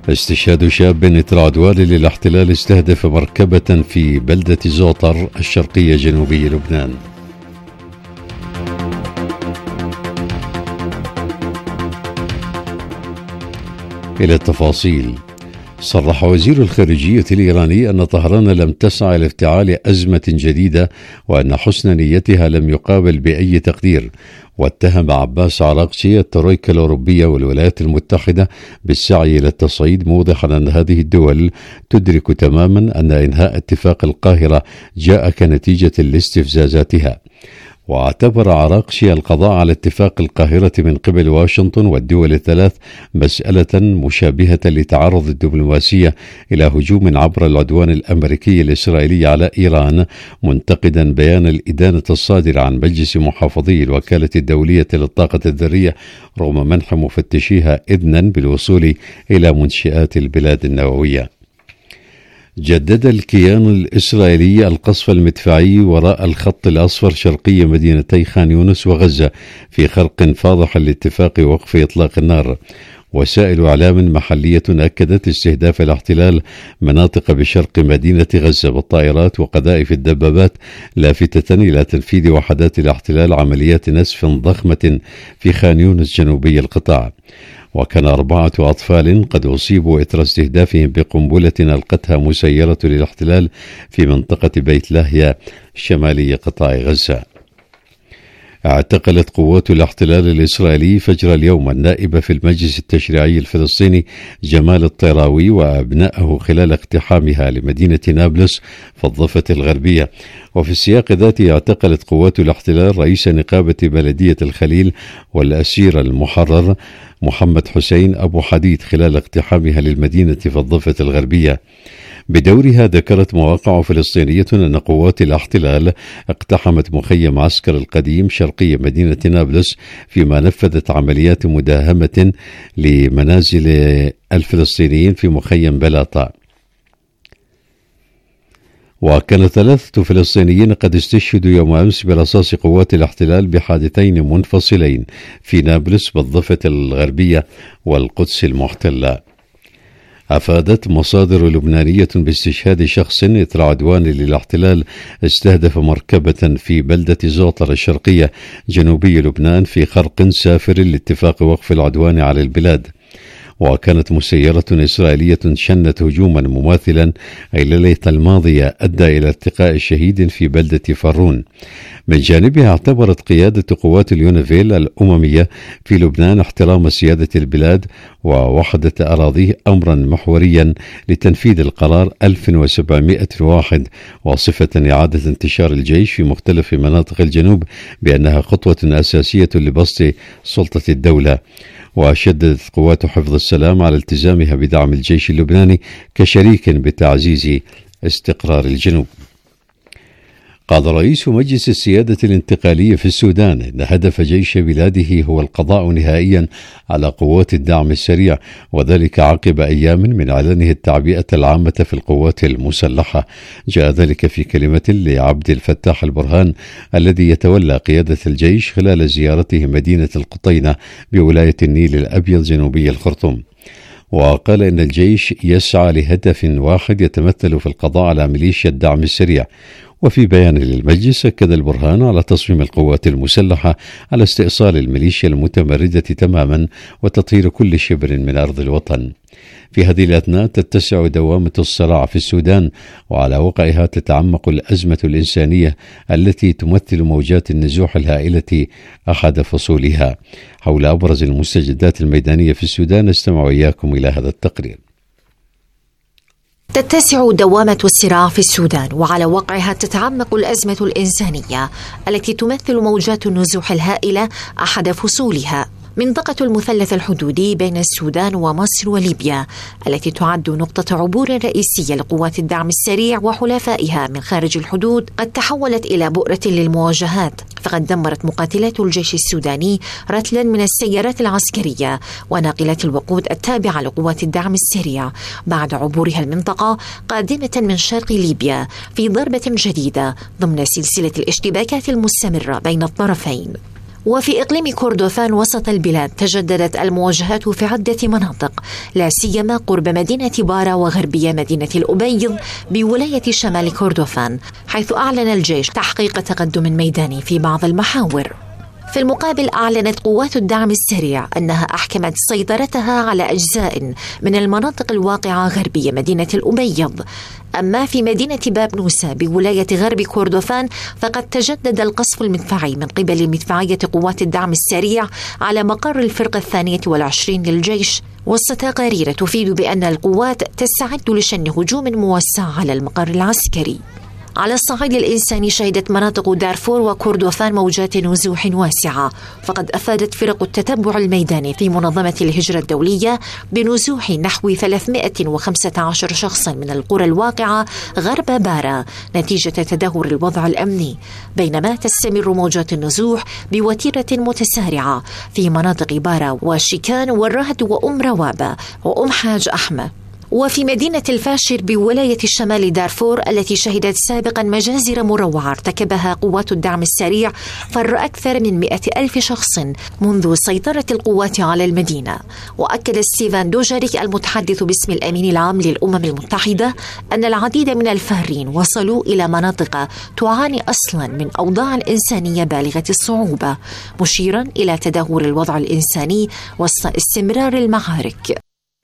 استشهاد شاب إثر عدوان للاحتلال استهدف مركبة في بلدة زوطر الشرقية جنوبي لبنان. إلى التفاصيل. صرح وزير الخارجية الإيراني أن طهران لم تسعى لافتعال أزمة جديدة وأن حسن نيتها لم يقابل بأي تقدير، واتهم عباس عراقچي الترويكا الأوروبية والولايات المتحدة بالسعي إلى التصعيد، موضحا أن هذه الدول تدرك تماما أن إنهاء اتفاق القاهرة جاء كنتيجة لاستفزازاتها. واعتبر عراقچي القضاء على اتفاق القاهرة من قبل واشنطن والدول الثلاث مسألة مشابهة لتعرض الدبلوماسية إلى هجوم عبر العدوان الأمريكي الإسرائيلي على إيران، منتقدا بيان الإدانة الصادر عن مجلس محافظي الوكالة الدولية للطاقة الذرية رغم منح مفتشيها إذنا بالوصول إلى منشآت البلاد النووية. جدد الكيان الإسرائيلي القصف المدفعي وراء الخط الأصفر شرقي مدينتي خان يونس وغزة في خرق فاضح لاتفاق وقف إطلاق النار. وسائل إعلام محلية أكدت استهداف الاحتلال مناطق بشرق مدينة غزة بالطائرات وقذائف الدبابات، لافتة إلى تنفيذ وحدات الاحتلال عمليات نسف ضخمة في خان يونس جنوبي القطاع. وكان 4 أطفال قد أصيبوا إثر استهدافهم بقنبلة ألقتها مسيرة للاحتلال في منطقة بيت لاهيا شمالي قطاع غزة. اعتقلت قوات الاحتلال الإسرائيلي فجر اليوم النائب في المجلس التشريعي الفلسطيني جمال الطيراوي وأبنائه خلال اقتحامها لمدينة نابلس في الضفة الغربية. وفي السياق ذاته اعتقلت قوات الاحتلال رئيس نقابة بلدية الخليل والأسير المحرر محمد حسين أبو حديد خلال اقتحامها للمدينة في الضفة الغربية. بدورها ذكرت مواقع فلسطينية أن قوات الاحتلال اقتحمت مخيم عسكر القديم شرقي مدينة نابلس، فيما نفذت عمليات مداهمة لمنازل الفلسطينيين في مخيم بلاطة. وكان 3 فلسطينيين قد استشهدوا يوم أمس برصاص قوات الاحتلال بحادثين منفصلين في نابلس بالضفة الغربية والقدس المحتلة. أفادت مصادر لبنانية باستشهاد شخص إثر عدوان للاحتلال استهدف مركبة في بلدة زوطر الشرقية جنوبي لبنان في خرق سافر لاتفاق وقف العدوان على البلاد. وكانت مسيرة إسرائيلية شنت هجوما مماثلا الليلة الماضية أدى إلى ارتقاء شهيد في بلدة فرون. من جانبها اعتبرت قيادة قوات اليونيفيل الأممية في لبنان احترام سيادة البلاد ووحدة أراضيه أمرا محوريا لتنفيذ القرار 1701، وصفة إعادة انتشار الجيش في مختلف مناطق الجنوب بأنها خطوة أساسية لبسط سلطة الدولة. وشددت قوات حفظ السلام على التزامها بدعم الجيش اللبناني كشريك بتعزيز استقرار الجنوب. قال رئيس مجلس السيادة الانتقالية في السودان إن هدف جيش بلاده هو القضاء نهائيا على قوات الدعم السريع، وذلك عقب أيام من إعلانه التعبئة العامة في القوات المسلحة. جاء ذلك في كلمة لعبد الفتاح البرهان الذي يتولى قيادة الجيش خلال زيارته مدينة القطينة بولاية النيل الأبيض جنوبي الخرطوم. وقال إن الجيش يسعى لهدف واحد يتمثل في القضاء على ميليشيا الدعم السريع. وفي بيان للمجلس أكد البرهان على تصميم القوات المسلحة على استئصال الميليشيا المتمردة تماما وتطهير كل شبر من أرض الوطن. في هذه الأثناء تتسع دوامة الصراع في السودان، وعلى وقعها تتعمق الأزمة الإنسانية التي تمثل موجات النزوح الهائلة أحد فصولها. حول أبرز المستجدات الميدانية في السودان نستمع وإياكم إلى هذا التقرير. تتسع دوامة الصراع في السودان، وعلى وقعها تتعمق الأزمة الإنسانية التي تمثل موجات النزوح الهائلة أحد فصولها. منطقة المثلث الحدودي بين السودان ومصر وليبيا التي تعد نقطة عبور رئيسية لقوات الدعم السريع وحلفائها من خارج الحدود قد تحولت إلى بؤرة للمواجهات، فقد دمرت مقاتلات الجيش السوداني رتلا من السيارات العسكرية وناقلات الوقود التابعة لقوات الدعم السريع بعد عبورها المنطقة قادمة من شرق ليبيا في ضربة جديدة ضمن سلسلة الاشتباكات المستمرة بين الطرفين. وفي إقليم كردفان وسط البلاد تجددت المواجهات في عدة مناطق، لا سيما قرب مدينة بارا وغربية مدينة الأبيض بولاية شمال كردفان، حيث أعلن الجيش تحقيق تقدم ميداني في بعض المحاور. في المقابل أعلنت قوات الدعم السريع أنها أحكمت سيطرتها على أجزاء من المناطق الواقعة غربية مدينة الأبيض. أما في مدينة باب نوسة بولاية غرب كردفان فقد تجدد القصف المدفعي من قبل مدفعية قوات الدعم السريع على مقر الفرقة 22 للجيش، والتقارير تفيد بأن القوات تستعد لشن هجوم موسع على المقر العسكري. على الصعيد الإنساني شهدت مناطق دارفور وكردفان موجات نزوح واسعة، فقد أفادت فرق التتبع الميداني في منظمة الهجرة الدولية بنزوح نحو 315 شخصا من القرى الواقعة غرب بارا نتيجة تدهور الوضع الأمني، بينما تستمر موجات النزوح بوتيرة متسارعة في مناطق بارا وشيكان والرهد وأم روابة وأم حاج أحمد. وفي مدينة الفاشر بولاية شمال دارفور التي شهدت سابقا مجازر مروعة ارتكبها قوات الدعم السريع فر أكثر من 100,000 شخص منذ سيطرة القوات على المدينة. وأكد ستيفان دوجاريك المتحدث باسم الأمين العام للأمم المتحدة أن العديد من الفارين وصلوا إلى مناطق تعاني أصلا من أوضاع إنسانية بالغة الصعوبة، مشيرا إلى تدهور الوضع الإنساني وسط استمرار المعارك.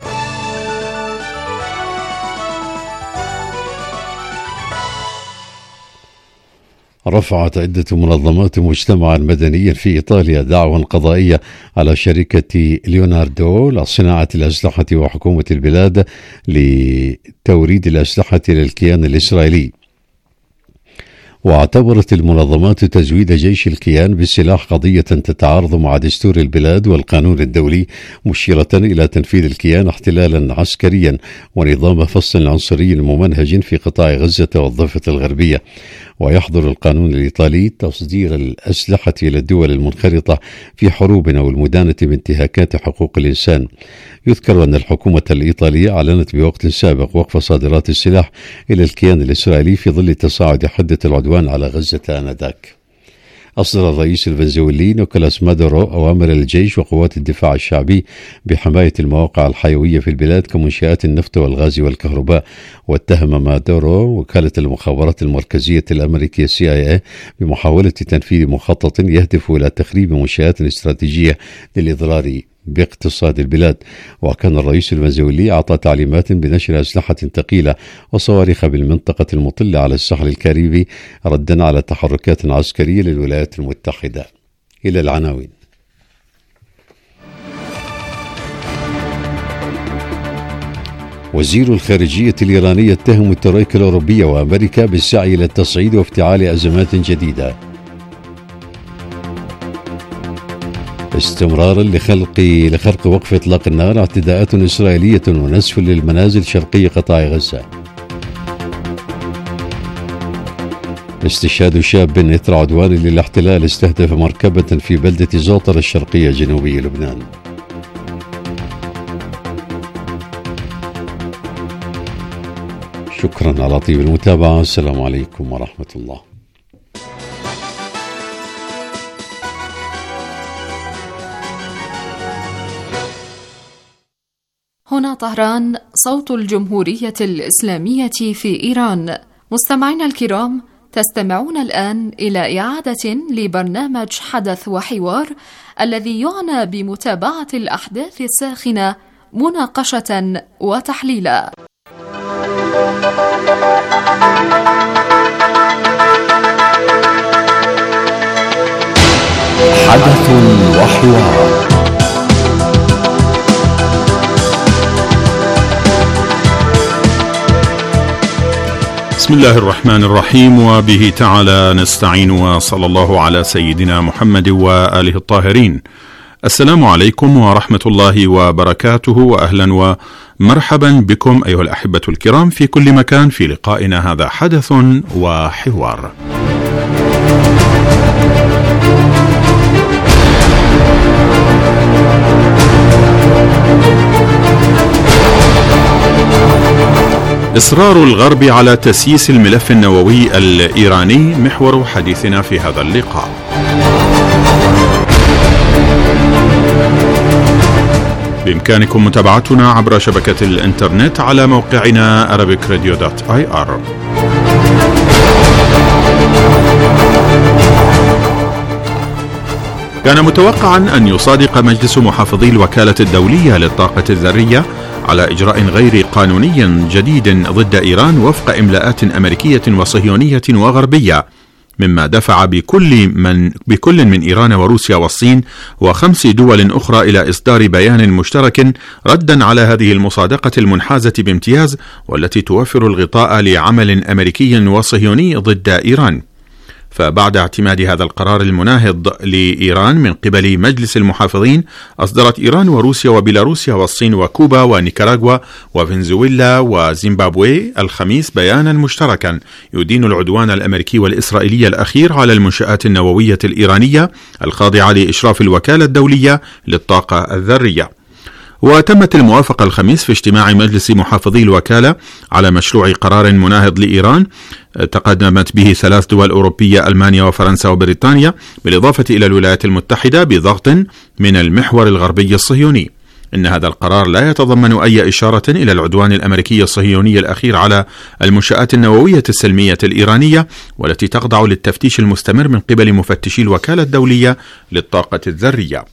رفعت عدة منظمات مجتمعا مدنيا في إيطاليا دعوى قضائية على شركة ليوناردو لصناعة الأسلحة وحكومة البلاد لتوريد الأسلحة للكيان الإسرائيلي. واعتبرت المنظمات تزويد جيش الكيان بالسلاح قضية تتعارض مع دستور البلاد والقانون الدولي، مشيرة إلى تنفيذ الكيان احتلالا عسكريا ونظام فصل عنصري ممنهج في قطاع غزة والضفة الغربية. ويحظر القانون الإيطالي تصدير الأسلحة إلى الدول المنخرطة في حروب أو المدانة بانتهاكات حقوق الإنسان. يذكر أن الحكومة الإيطالية أعلنت بوقت سابق وقف صادرات السلاح إلى الكيان الإسرائيلي في ظل تصاعد حدة العدوان على غزة آنذاك. أصدر الرئيس الفنزويلي نيكولاس مادورو أوامر الجيش وقوات الدفاع الشعبي بحماية المواقع الحيوية في البلاد كمنشآت النفط والغاز والكهرباء. واتهم مادورو وكالة المخابرات المركزية الأمريكية CIA بمحاولة تنفيذ مخطط يهدف إلى تخريب منشآت استراتيجية للإضرار باقتصاد البلاد. وكان الرئيس الفنزويلي أعطى تعليمات بنشر أسلحة ثقيلة وصواريخ بالمنطقة المطلة على الساحل الكاريبي ردا على تحركات عسكرية للولايات المتحدة. إلى العناوين. وزير الخارجية الإيراني يتهم الترويكا الأوروبية وأمريكا بالسعي إلى التصعيد وافتعال أزمات جديدة. استمرارا لخرق وقف إطلاق النار، اعتداءات إسرائيلية ونسف للمنازل شرقي قطاع غزة. استشهاد شاب إثر عدوان للاحتلال استهدف مركبة في بلدة زوطر الشرقية جنوبي لبنان. شكرا على طيب المتابعة. السلام عليكم ورحمة الله. هنا طهران، صوت الجمهورية الإسلامية في إيران. مستمعينا الكرام، تستمعون الآن إلى إعادة لبرنامج حدث وحوار الذي يعنى بمتابعة الأحداث الساخنة مناقشة وتحليلا. حدث وحوار. بسم الله الرحمن الرحيم، وبه تعالى نستعين، وصلى الله على سيدنا محمد وآله الطاهرين. السلام عليكم ورحمة الله وبركاته، وأهلا ومرحبا بكم أيها الأحبة الكرام في كل مكان في لقائنا هذا حدث وحوار. إصرار الغرب على تسييس الملف النووي الإيراني محور حديثنا في هذا اللقاء. بإمكانكم متابعتنا عبر شبكة الإنترنت على موقعنا arabicradio.ir. كان متوقعا أن يصادق مجلس محافظي الوكالة الدولية للطاقة الذرية على إجراء غير قانوني جديد ضد إيران وفق إملاءات أمريكية وصهيونية وغربية، مما دفع بكل من إيران وروسيا والصين و5 دول أخرى إلى إصدار بيان مشترك ردا على هذه المصادقة المنحازة بامتياز، والتي توفر الغطاء لعمل أمريكي وصهيوني ضد إيران. فبعد اعتماد هذا القرار المناهض لإيران من قبل مجلس المحافظين، أصدرت إيران وروسيا وبيلاروسيا والصين وكوبا ونيكاراغوا وفنزويلا وزيمبابوي الخميس بيانا مشتركا يدين العدوان الأمريكي والإسرائيلي الأخير على المنشآت النووية الإيرانية الخاضعة لإشراف الوكالة الدولية للطاقة الذرية. وتمت الموافقة الخميس في اجتماع مجلس محافظي الوكالة على مشروع قرار مناهض لإيران تقدمت به 3 دول أوروبية، ألمانيا وفرنسا وبريطانيا، بالإضافة إلى الولايات المتحدة بضغط من المحور الغربي الصهيوني. إن هذا القرار لا يتضمن أي إشارة إلى العدوان الأمريكي الصهيوني الأخير على المنشآت النووية السلمية الإيرانية، والتي تخضع للتفتيش المستمر من قبل مفتشي الوكالة الدولية للطاقة الذرية.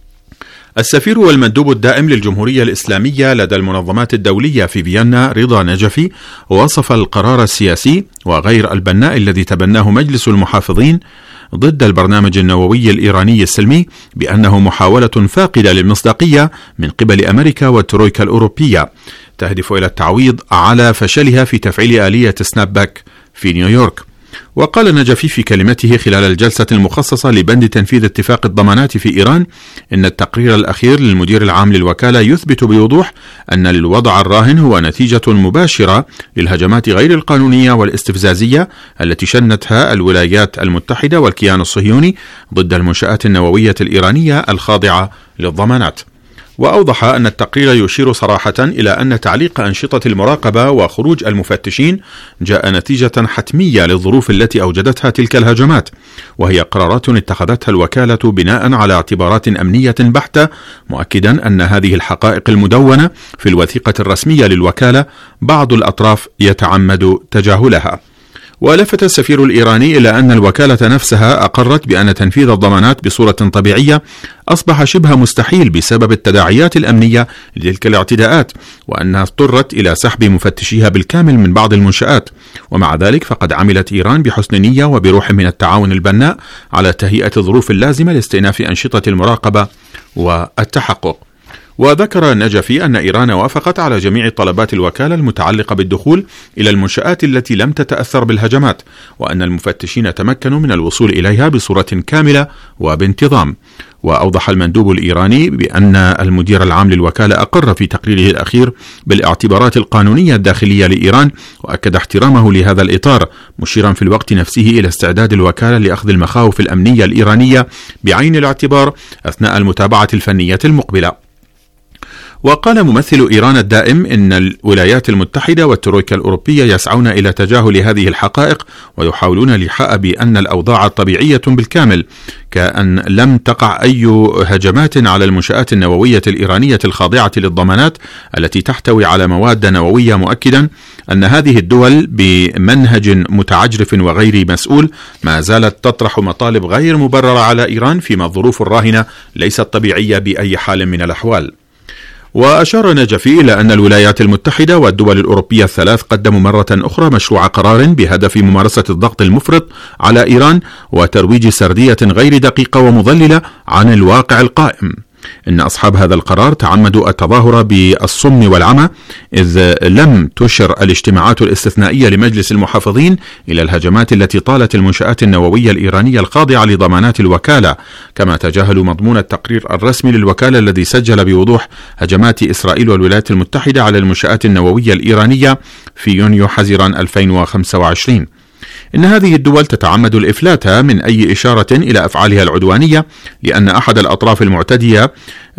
السفير والمندوب الدائم للجمهورية الإسلامية لدى المنظمات الدولية في فيينا رضا نجفي وصف القرار السياسي وغير البناء الذي تبناه مجلس المحافظين ضد البرنامج النووي الإيراني السلمي بأنه محاولة فاقدة للمصداقية من قبل أمريكا والترويكا الأوروبية تهدف إلى التعويض على فشلها في تفعيل آلية سناب باك في نيويورك. وقال نجفي في كلمته خلال الجلسة المخصصة لبند تنفيذ اتفاق الضمانات في إيران إن التقرير الأخير للمدير العام للوكالة يثبت بوضوح أن الوضع الراهن هو نتيجة مباشرة للهجمات غير القانونية والاستفزازية التي شنتها الولايات المتحدة والكيان الصهيوني ضد المنشآت النووية الإيرانية الخاضعة للضمانات. وأوضح أن التقرير يشير صراحة إلى أن تعليق أنشطة المراقبة وخروج المفتشين جاء نتيجة حتمية للظروف التي أوجدتها تلك الهجمات، وهي قرارات اتخذتها الوكالة بناء على اعتبارات أمنية بحتة، مؤكدا أن هذه الحقائق المدونة في الوثيقة الرسمية للوكالة بعض الأطراف يتعمد تجاهلها. ولفت السفير الإيراني إلى أن الوكالة نفسها أقرت بأن تنفيذ الضمانات بصورة طبيعية أصبح شبه مستحيل بسبب التداعيات الأمنية لتلك الاعتداءات، وأنها اضطرت إلى سحب مفتشيها بالكامل من بعض المنشآت. ومع ذلك فقد عملت إيران بحسن نية وبروح من التعاون البناء على تهيئة الظروف اللازمة لاستئناف أنشطة المراقبة والتحقق. وذكر نجفي أن إيران وافقت على جميع طلبات الوكالة المتعلقة بالدخول إلى المنشآت التي لم تتأثر بالهجمات، وأن المفتشين تمكنوا من الوصول إليها بصورة كاملة وبانتظام. وأوضح المندوب الإيراني بأن المدير العام للوكالة أقر في تقريره الأخير بالاعتبارات القانونية الداخلية لإيران، وأكد احترامه لهذا الإطار، مشيرا في الوقت نفسه إلى استعداد الوكالة لأخذ المخاوف الأمنية الإيرانية بعين الاعتبار أثناء المتابعة الفنية المقبلة. وقال ممثل إيران الدائم إن الولايات المتحدة والترويكا الأوروبية يسعون إلى تجاهل هذه الحقائق ويحاولون الإيحاء بأن الأوضاع طبيعية بالكامل، كأن لم تقع أي هجمات على المنشآت النووية الإيرانية الخاضعة للضمانات التي تحتوي على مواد نووية، مؤكدا أن هذه الدول بمنهج متعجرف وغير مسؤول ما زالت تطرح مطالب غير مبررة على إيران، فيما الظروف الراهنة ليست طبيعية بأي حال من الأحوال. وأشار نجفي إلى أن الولايات المتحدة والدول الأوروبية الثلاث قدموا مرة أخرى مشروع قرار بهدف ممارسة الضغط المفرط على إيران وترويج سردية غير دقيقة ومضللة عن الواقع القائم. إن أصحاب هذا القرار تعمدوا التظاهر بالصم والعمى، إذ لم تشر الاجتماعات الاستثنائية لمجلس المحافظين إلى الهجمات التي طالت المنشآت النووية الإيرانية الخاضعة لضمانات الوكالة، كما تجاهلوا مضمون التقرير الرسمي للوكالة الذي سجل بوضوح هجمات إسرائيل والولايات المتحدة على المنشآت النووية الإيرانية في يونيو حزيران 2025. إن هذه الدول تتعمد الإفلات من أي إشارة إلى أفعالها العدوانية، لأن أحد الأطراف المعتدية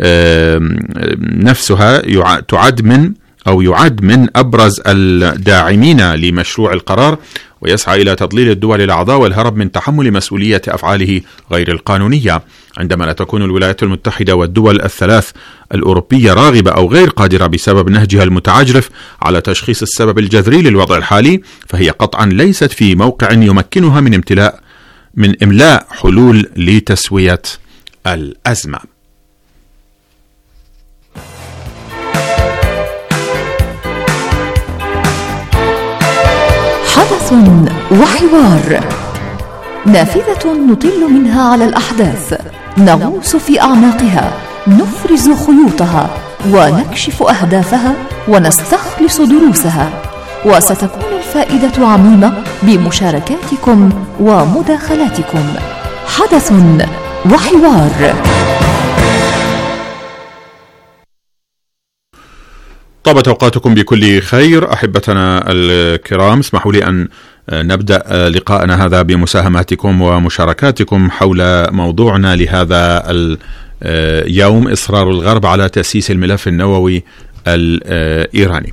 نفسها يعد من أبرز الداعمين لمشروع القرار، ويسعى إلى تضليل الدول الأعضاء والهرب من تحمل مسؤولية أفعاله غير القانونية. عندما لا تكون الولايات المتحدة والدول الثلاث الأوروبية راغبة أو غير قادرة بسبب نهجها المتعجرف على تشخيص السبب الجذري للوضع الحالي، فهي قطعا ليست في موقع يمكنها من إملاء حلول لتسوية الأزمة. حدث وحوار، نافذة نطل منها على الأحداث، نغوص في أعماقها، نفرز خيوطها ونكشف أهدافها ونستخلص دروسها، وستكون الفائدة عميمة بمشاركاتكم ومداخلاتكم. حدث وحوار. طابت أوقاتكم بكل خير أحبتنا الكرام. اسمحوا لي أن نبدأ لقاءنا هذا بمساهماتكم ومشاركاتكم حول موضوعنا لهذا اليوم: إصرار الغرب على تأسيس الملف النووي الإيراني.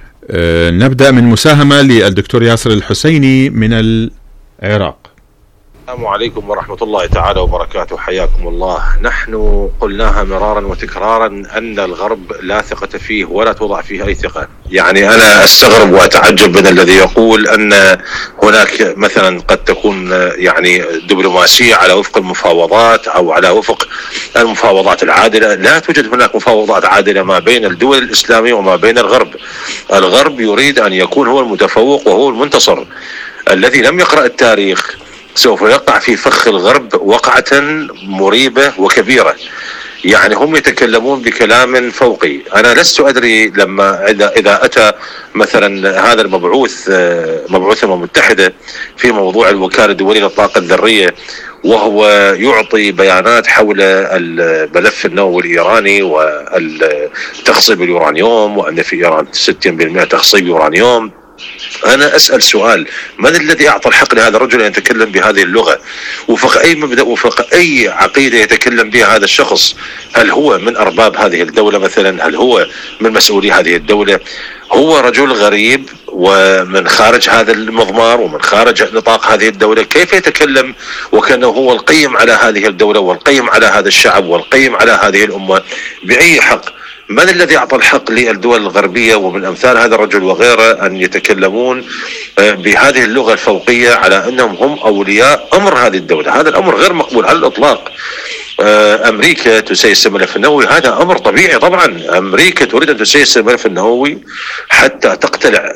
نبدأ من مساهمة للدكتور ياسر الحسيني من العراق. السلام عليكم ورحمة الله تعالى وبركاته، حياكم الله. نحن قلناها مرارا وتكرارا أن الغرب لا ثقة فيه ولا توضع فيه أي ثقة. يعني أنا أستغرب وأتعجب من الذي يقول أن هناك مثلا قد تكون يعني دبلوماسية على وفق المفاوضات أو على وفق المفاوضات العادلة. لا توجد هناك مفاوضات عادلة ما بين الدول الإسلامية وما بين الغرب. الغرب يريد أن يكون هو المتفوق وهو المنتصر. الذي لم يقرأ التاريخ سوف يقع في فخ الغرب وقعة مريبة وكبيرة. يعني هم يتكلمون بكلام فوقي. أنا لست أدري لما إذا أتى مثلا هذا المبعوث مبعوث الأمم المتحدة في موضوع الوكالة الدولية للطاقة الذرية، وهو يعطي بيانات حول الملف النووي الإيراني والتخصيب اليورانيوم، وأن في إيران 60% تخصيب يورانيوم. أنا أسأل سؤال: من الذي أعطى الحق لهذا الرجل أن يتكلم بهذه اللغة؟ وفق أي مبدأ وفق أي عقيدة يتكلم بها هذا الشخص؟ هل هو من أرباب هذه الدولة مثلا؟ هل هو من مسؤولي هذه الدولة؟ هو رجل غريب ومن خارج هذا المضمار ومن خارج نطاق هذه الدولة. كيف يتكلم وكأنه هو القيم على هذه الدولة والقيم على هذا الشعب والقيم على هذه الأمة؟ بأي حق؟ من الذي أعطى الحق للدول الغربية ومن أمثال هذا الرجل وغيره أن يتكلمون بهذه اللغة الفوقية على أنهم هم أولياء أمر هذه الدولة؟ هذا الأمر غير مقبول على الإطلاق. أمريكا تسيس الملف النووي، هذا أمر طبيعي طبعا. أمريكا تريد أن تسيس الملف النووي حتى تقتلع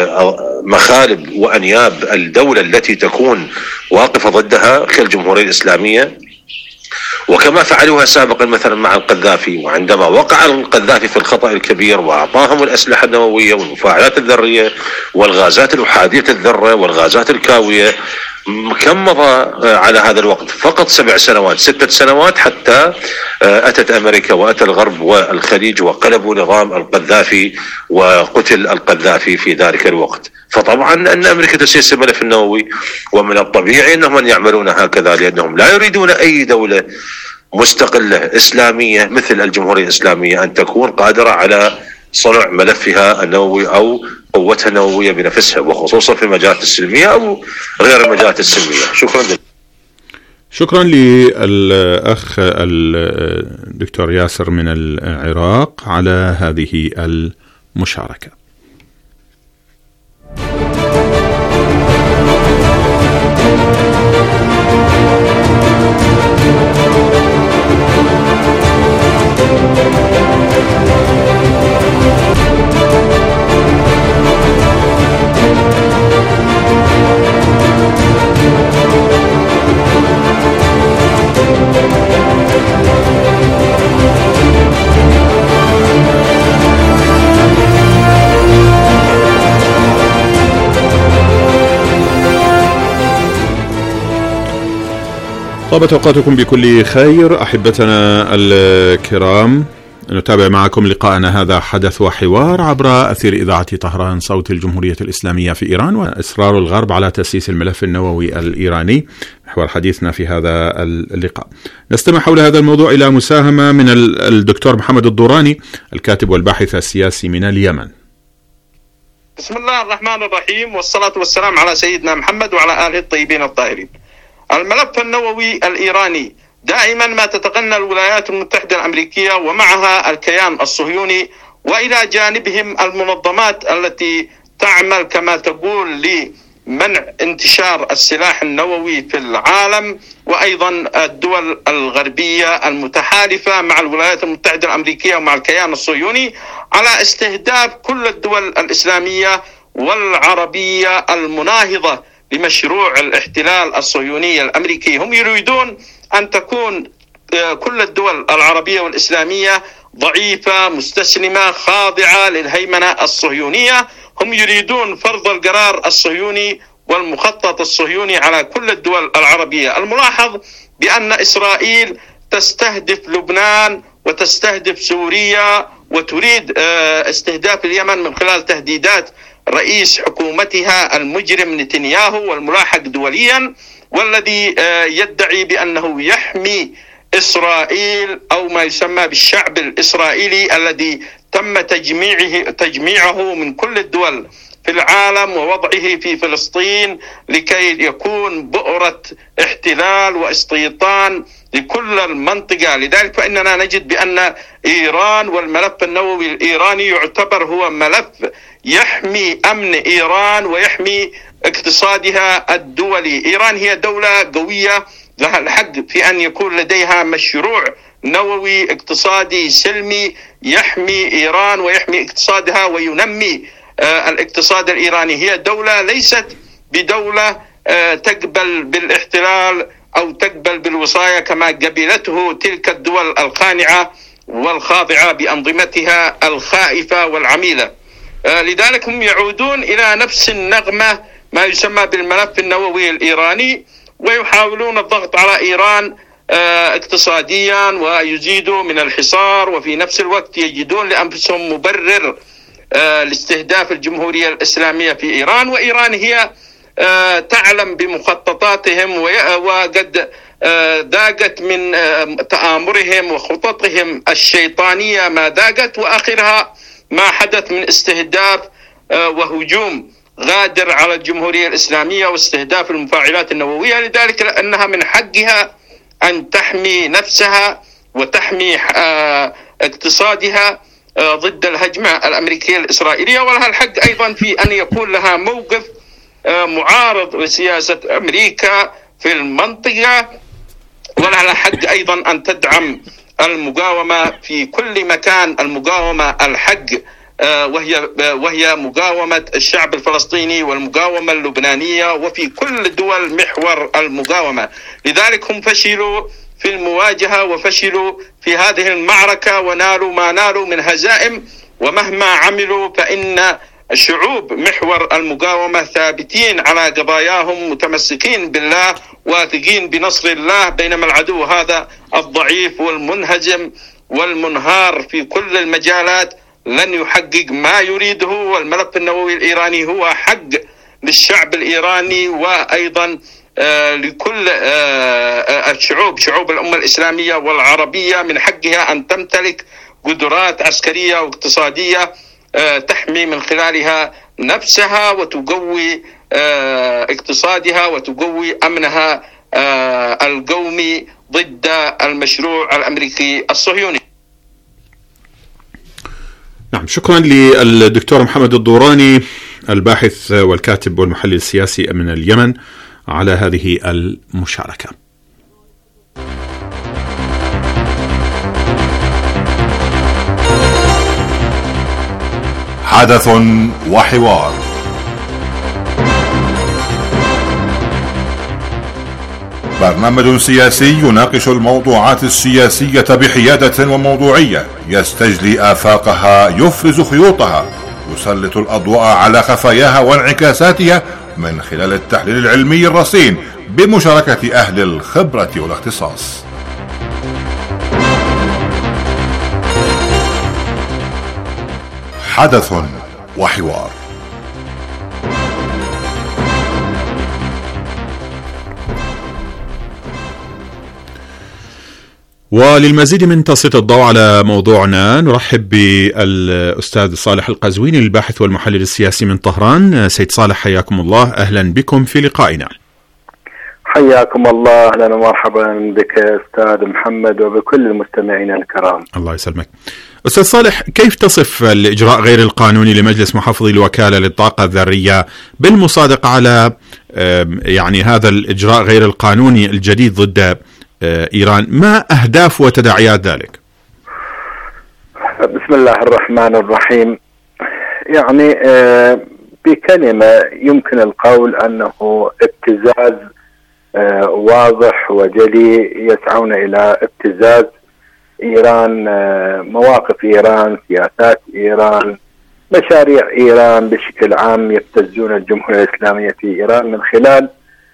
مخالب وأنياب الدولة التي تكون واقفة ضدها كالجمهورية الإسلامية، وكما فعلوها سابقا مثلا مع القذافي. وعندما وقع القذافي في الخطأ الكبير وأعطاهم الأسلحة النووية والمفاعلات الذرية والغازات الأحادية الذرة والغازات الكاوية، كم مضى على هذا الوقت؟ فقط 7 سنوات 6 سنوات حتى أتت أمريكا وأتى الغرب والخليج وقلبوا نظام القذافي وقتل القذافي في ذلك الوقت. فطبعا أن أمريكا تسيس الملف النووي، ومن الطبيعي أنهم أن يعملون هكذا، لأنهم لا يريدون أي دولة مستقلة إسلامية مثل الجمهورية الإسلامية أن تكون قادرة على صنع ملفها النووي أو قوتها النووية بنفسها، وخصوصا في المجالات السلمية أو غير المجالات السلمية. شكرا لك. شكرا للأخ الدكتور ياسر من العراق على هذه المشاركة. طابت أوقاتكم بكل خير أحبتنا الكرام. نتابع معكم لقاءنا هذا حدث وحوار عبر أثير إذاعة طهران صوت الجمهورية الإسلامية في إيران، وإصرار الغرب على تأسيس الملف النووي الإيراني محور حديثنا في هذا اللقاء. نستمع حول هذا الموضوع إلى مساهمة من الدكتور محمد الدوراني الكاتب والباحث السياسي من اليمن. بسم الله الرحمن الرحيم، والصلاة والسلام على سيدنا محمد وعلى آله الطيبين الطاهرين. الملف النووي الإيراني دائما ما تتقنى الولايات المتحدة الأمريكية ومعها الكيان الصهيوني، وإلى جانبهم المنظمات التي تعمل كما تقول لمنع انتشار السلاح النووي في العالم، وأيضا الدول الغربية المتحالفة مع الولايات المتحدة الأمريكية ومع الكيان الصهيوني على استهداف كل الدول الإسلامية والعربية المناهضة لمشروع الاحتلال الصهيوني الأمريكي. هم يريدون أن تكون كل الدول العربية والإسلامية ضعيفة مستسلمة خاضعة للهيمنة الصهيونية. هم يريدون فرض القرار الصهيوني والمخطط الصهيوني على كل الدول العربية. الملاحظ بأن إسرائيل تستهدف لبنان وتستهدف سوريا وتريد استهداف اليمن من خلال تهديدات رئيس حكومتها المجرم نتنياهو والملاحق دوليا، والذي يدعي بأنه يحمي إسرائيل أو ما يسمى بالشعب الإسرائيلي الذي تم تجميعه من كل الدول في العالم ووضعه في فلسطين لكي يكون بؤرة احتلال واستيطان لكل المنطقة. لذلك فإننا نجد بأن إيران والملف النووي الإيراني يعتبر هو ملف يحمي أمن إيران ويحمي اقتصادها الدولي. إيران هي دولة قوية لها الحق في أن يكون لديها مشروع نووي اقتصادي سلمي يحمي إيران ويحمي اقتصادها وينمي الاقتصاد الإيراني. هي دولة ليست بدولة تقبل بالاحتلال أو تقبل بالوصاية كما قبلته تلك الدول الخانعة والخاضعة بأنظمتها الخائفة والعميلة. لذلك هم يعودون إلى نفس النغمة ما يسمى بالملف النووي الإيراني، ويحاولون الضغط على إيران اقتصاديا ويزيدوا من الحصار، وفي نفس الوقت يجدون لأنفسهم مبرر لاستهداف الجمهورية الإسلامية في إيران. وإيران هي تعلم بمخططاتهم وقد ذاقت من تآمرهم وخططهم الشيطانية ما ذاقت، وآخرها ما حدث من استهداف وهجوم غادر على الجمهورية الإسلامية واستهداف المفاعلات النووية. لذلك لأنها من حقها أن تحمي نفسها وتحمي اقتصادها ضد الهجمة الأمريكية الإسرائيلية، ولها الحق أيضا في أن يكون لها موقف معارض لسياسة أمريكا في المنطقة، ولها الحق أيضا أن تدعم المقاومة في كل مكان، المقاومة الحق وهي مقاومة الشعب الفلسطيني والمقاومة اللبنانية وفي كل دول محور المقاومة. لذلك هم فشلوا في المواجهة وفشلوا في هذه المعركة ونالوا ما نالوا من هزائم، ومهما عملوا فإن شعوب محور المقاومة ثابتين على قضاياهم متمسكين بالله واثقين بنصر الله، بينما العدو هذا الضعيف والمنهزم والمنهار في كل المجالات لن يحقق ما يريده. والملف النووي الإيراني هو حق للشعب الإيراني وأيضا لكل الشعوب، شعوب الأمة الإسلامية والعربية من حقها أن تمتلك قدرات عسكرية واقتصادية تحمي من خلالها نفسها وتقوي اقتصادها وتقوي أمنها القومي ضد المشروع الأمريكي الصهيوني. نعم، شكرا للدكتور محمد الدوراني الباحث والكاتب والمحلل السياسي من اليمن على هذه المشاركة. حدث وحوار. برنامج سياسي يناقش الموضوعات السياسية بحيادة وموضوعية، يستجلي آفاقها، يفرز خيوطها، يسلط الأضواء على خفاياها وانعكاساتها من خلال التحليل العلمي الرصين بمشاركة أهل الخبرة والاختصاص. حدث وحوار. وللمزيد من تسليط الضوء على موضوعنا نرحب بالأستاذ صالح القزويني الباحث والمحلل السياسي من طهران. سيد صالح حياكم الله، أهلا بكم في لقائنا. حياكم الله، أهلا ومرحبا بك أستاذ محمد وبكل المستمعين الكرام. الله يسلمك. أستاذ صالح، كيف تصف الإجراء غير القانوني لمجلس محافظي الوكالة للطاقة الذرية بالمصادقة على يعني هذا الإجراء غير القانوني الجديد ضد إيران؟ ما أهداف وتداعيات ذلك؟ بسم الله الرحمن الرحيم. يعني بكلمة يمكن القول أنه ابتزاز واضح وجلي، يسعون إلى ابتزاز إيران، مواقف إيران، سياسات إيران، مشاريع إيران بشكل عام. يبتزون الجمهورية الإسلامية في إيران من خلال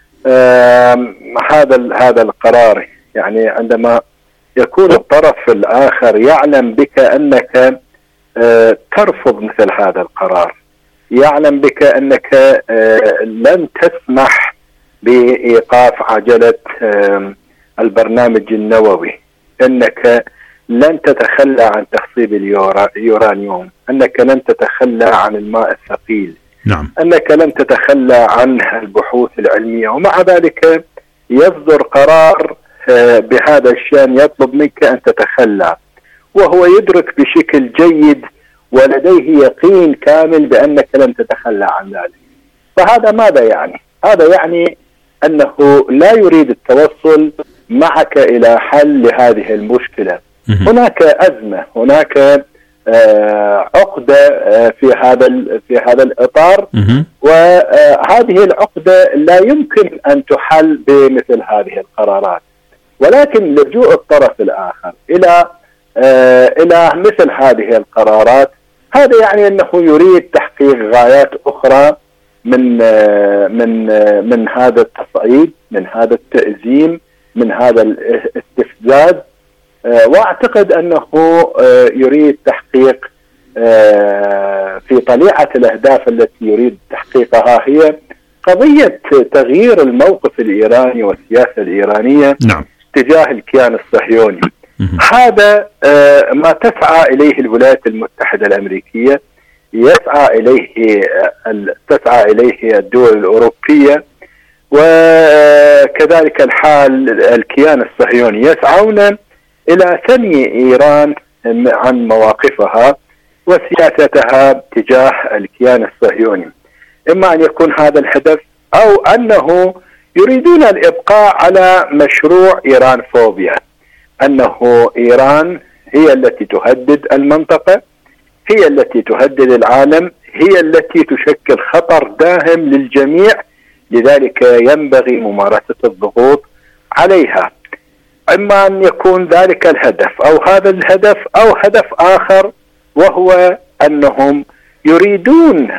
هذا القرار. يعني عندما يكون الطرف الآخر يعلم بك أنك ترفض مثل هذا القرار، يعلم بك أنك لن تسمح بإيقاف عجلة البرنامج النووي، أنك لن تتخلى عن تخصيب اليورانيوم، أنك لن تتخلى عن الماء الثقيل، نعم. أنك لن تتخلى عن البحوث العلمية، ومع ذلك يصدر قرار بهذا الشأن يطلب منك أن تتخلى، وهو يدرك بشكل جيد ولديه يقين كامل بأنك لن تتخلى عن ذلك. فهذا ماذا يعني؟ هذا يعني أنه لا يريد التوصل معك إلى حل لهذه المشكلة. هناك أزمة، هناك عقدة في هذا الإطار، وهذه العقدة لا يمكن أن تحل بمثل هذه القرارات، ولكن لجوء الطرف الآخر إلى مثل هذه القرارات هذا يعني أنه يريد تحقيق غايات أخرى من هذا التصعيد، من هذا التأزيم، من هذا الاستفزاز. واعتقد انه يريد تحقيق في طليعة الاهداف التي يريد تحقيقها هي قضية تغيير الموقف الايراني والسياسة الايرانية، نعم، تجاه الكيان الصهيوني. هذا ما تسعى اليه الولايات المتحدة الامريكية، تسعى اليه الدول الاوروبية، وكذلك الحال الكيان الصهيوني يسعون إلى ثني إيران عن مواقفها وسياستها تجاه الكيان الصهيوني. إما أن يكون هذا الهدف أو أنه يريدون الإبقاء على مشروع إيران فوبيا، أنه إيران هي التي تهدد المنطقة، هي التي تهدد العالم، هي التي تشكل خطر داهم للجميع، لذلك ينبغي ممارسة الضغوط عليها. إما أن يكون ذلك الهدف أو هذا الهدف أو هدف آخر، وهو أنهم يريدون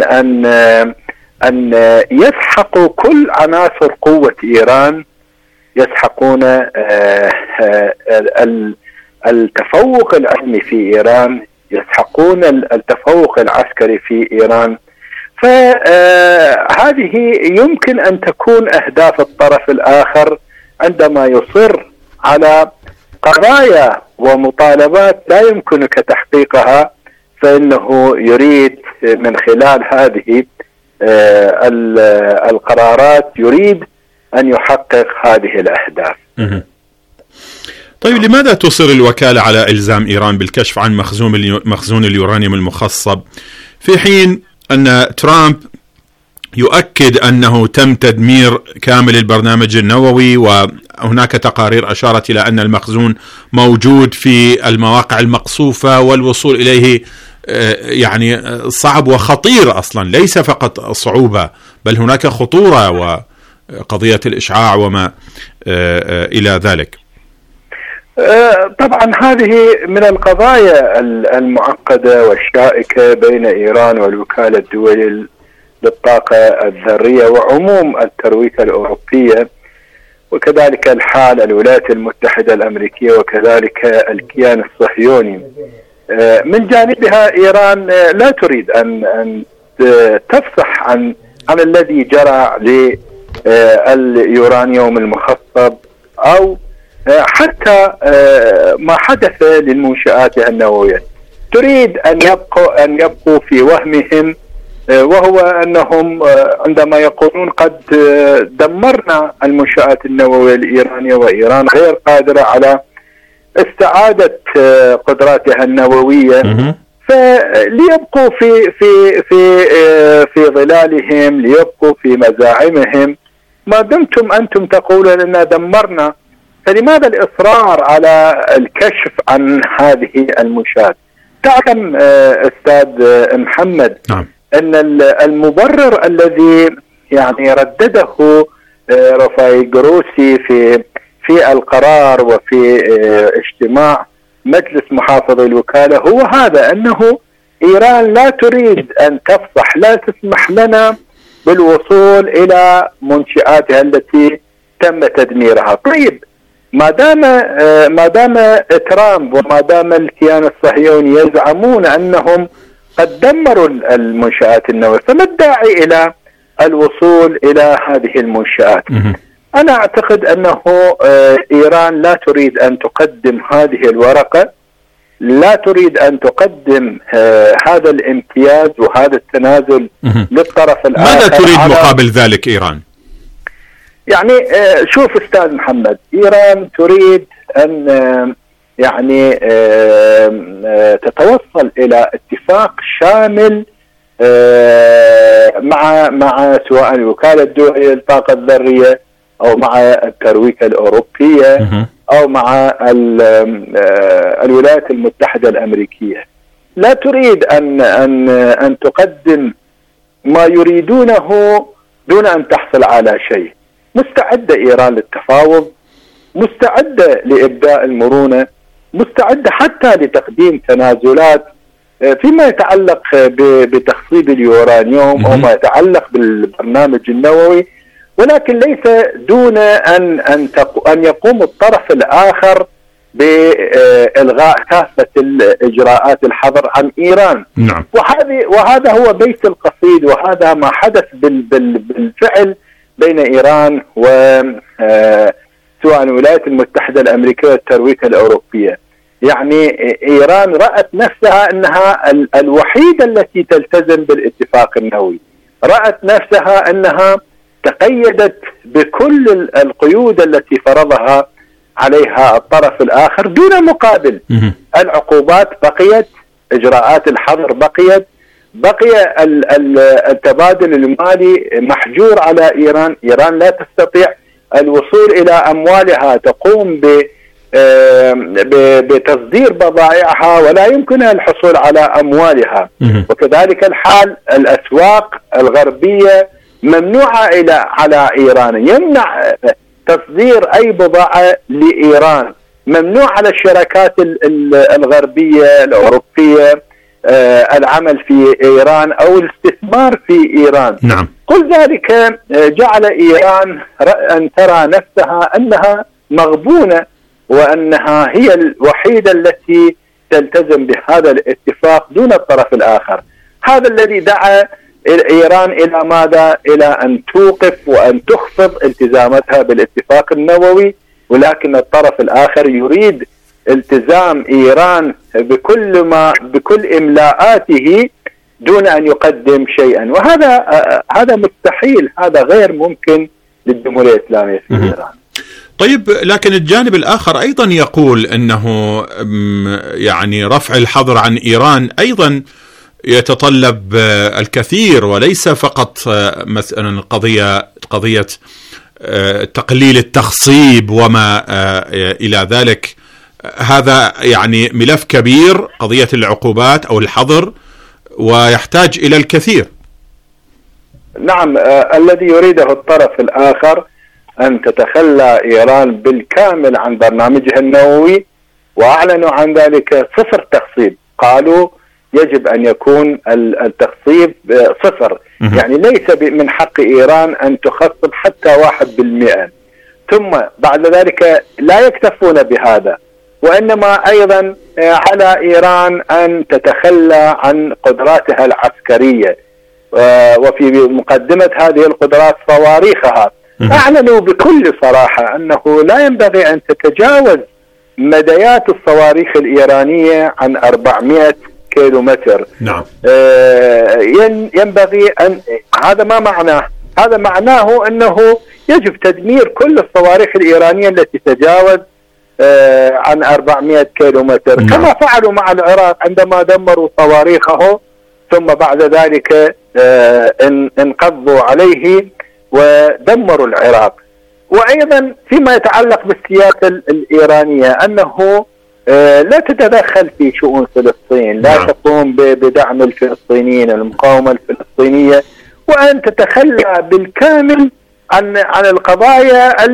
أن يسحقوا كل عناصر قوة إيران، يسحقون التفوق العلمي في إيران، يسحقون التفوق العسكري في إيران. فهذه يمكن أن تكون أهداف الطرف الآخر عندما يصر على قضايا ومطالبات لا يمكنك تحقيقها، فإنه يريد من خلال هذه القرارات يريد أن يحقق هذه الأهداف. طيب، لماذا تصر الوكالة على إلزام إيران بالكشف عن مخزون اليورانيوم المخصب، في حين أن ترامب يؤكد أنه تم تدمير كامل البرنامج النووي، وهناك تقارير أشارت إلى أن المخزون موجود في المواقع المقصوفة والوصول إليه يعني صعب وخطير أصلا، ليس فقط صعوبة بل هناك خطورة وقضية الإشعاع وما إلى ذلك؟ طبعا هذه من القضايا المعقدة والشائكة بين إيران والوكالة الدولية للطاقة الذرية وعموم الترويكة الأوروبية، وكذلك الحال الولايات المتحدة الأمريكية، وكذلك الكيان الصهيوني. من جانبها إيران لا تريد أن تفصح عن الذي جرى لليورانيوم المخصب، أو حتى ما حدث للمنشآت النووية. تريد أن يبقوا في وهمهم، وهو أنهم عندما يقولون قد دمرنا المنشآت النووية الإيرانية وإيران غير قادرة على استعادة قدراتها النووية، فليبقوا في ظلالهم، ليبقوا في مزاعمهم. ما دمتم أنتم تقولون أننا دمرنا، فلماذا الإصرار على الكشف عن هذه المنشآت؟ تعلم أستاذ محمد أن المبرر الذي يعني ردده رفاعي جروسي في القرار وفي اجتماع مجلس محافظي الوكالة هو هذا، أنه إيران لا تريد أن تفصح، لا تسمح لنا بالوصول إلى منشآتها التي تم تدميرها. طيب، ما دام ترامب وما دام الكيان الصهيوني يزعمون أنهم قد دمروا المنشآت النووية، فما الداعي إلى الوصول إلى هذه المنشآت؟ أنا أعتقد أنه إيران لا تريد أن تقدم هذه الورقة، لا تريد أن تقدم هذا الامتياز وهذا التنازل للطرف الآخر. ماذا تريد مقابل ذلك إيران؟ يعني شوف أستاذ محمد، إيران تريد أن يعني تتوصل إلى اتفاق شامل مع سواء الوكالة الدولية للطاقة الذرية أو مع الترويكة الأوروبية أو مع الولايات المتحدة الأمريكية. لا تريد أن تقدم ما يريدونه دون أن تحصل على شيء. مستعدة إيران للتفاوض، مستعدة لإبداء المرونة، مستعدة حتى لتقديم تنازلات فيما يتعلق بتخصيب اليورانيوم أو ما يتعلق بالبرنامج النووي، ولكن ليس دون أن يقوم الطرف الآخر بإلغاء كافة الإجراءات الحظر عن إيران. نعم. وهذا هو بيت القصيد، وهذا ما حدث بالفعل بين إيران سواء الولايات المتحدة الأمريكية والترويكة الأوروبية. يعني إيران رأت نفسها أنها الوحيدة التي تلتزم بالاتفاق النووي، رأت نفسها أنها تقيدت بكل القيود التي فرضها عليها الطرف الآخر دون مقابل. العقوبات بقيت، إجراءات الحظر بقي التبادل المالي محجور على إيران. إيران لا تستطيع الوصول إلى أموالها، تقوم بتصدير بضائعها ولا يمكنها الحصول على أموالها. وكذلك الحال الأسواق الغربية ممنوعة على إيران، يمنع تصدير أي بضاعة لإيران، ممنوع على الشركات الغربية الأوروبية العمل في إيران أو الاستثمار في إيران. نعم. كل ذلك جعل إيران أن ترى نفسها أنها مغبونة، وأنها هي الوحيدة التي تلتزم بهذا الاتفاق دون الطرف الآخر. هذا الذي دعا إيران إلى ماذا؟ إلى أن توقف وأن تخفض التزاماتها بالاتفاق النووي، ولكن الطرف الآخر يريد التزام إيران بكل إملاءاته دون أن يقدم شيئا، وهذا مستحيل، هذا غير ممكن للجمهورية الإسلامية في إيران. طيب، لكن الجانب الآخر أيضا يقول أنه يعني رفع الحظر عن إيران أيضا يتطلب الكثير، وليس فقط مثلا قضية تقليل التخصيب وما إلى ذلك. هذا يعني ملف كبير، قضية العقوبات أو الحظر، ويحتاج إلى الكثير. نعم، الذي يريده الطرف الآخر أن تتخلى إيران بالكامل عن برنامجها النووي، وأعلنوا عن ذلك صفر تخصيب. قالوا يجب أن يكون التخصيب صفر، يعني ليس من حق إيران أن تخصب حتى 1%. ثم بعد ذلك لا يكتفون بهذا، وإنما أيضا على إيران أن تتخلى عن قدراتها العسكرية، وفي مقدمة هذه القدرات صواريخها أعلنوا بكل صراحة أنه لا ينبغي أن تتجاوز مديات الصواريخ الإيرانية عن 400 كيلومتر. نعم. ينبغي أن هذا معناه أنه يجب تدمير كل الصواريخ الإيرانية التي تتجاوز عن 400 كيلومتر. نعم. كما فعلوا مع العراق عندما دمروا صواريخه ثم بعد ذلك انقضوا عليه ودمروا العراق. وأيضا فيما يتعلق بالسياسة الإيرانية أنه لا تتدخل في شؤون فلسطين، لا تقوم بدعم الفلسطينيين المقاومة الفلسطينية، وأن تتخلى بالكامل عن القضايا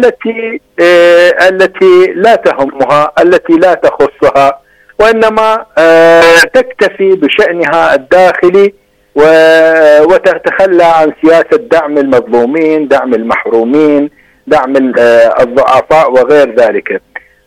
التي لا تهمها، التي لا تخصها، وإنما تكتفي بشأنها الداخلي وتتخلى عن سياسة دعم المظلومين، دعم المحرومين، دعم الضعفاء وغير ذلك.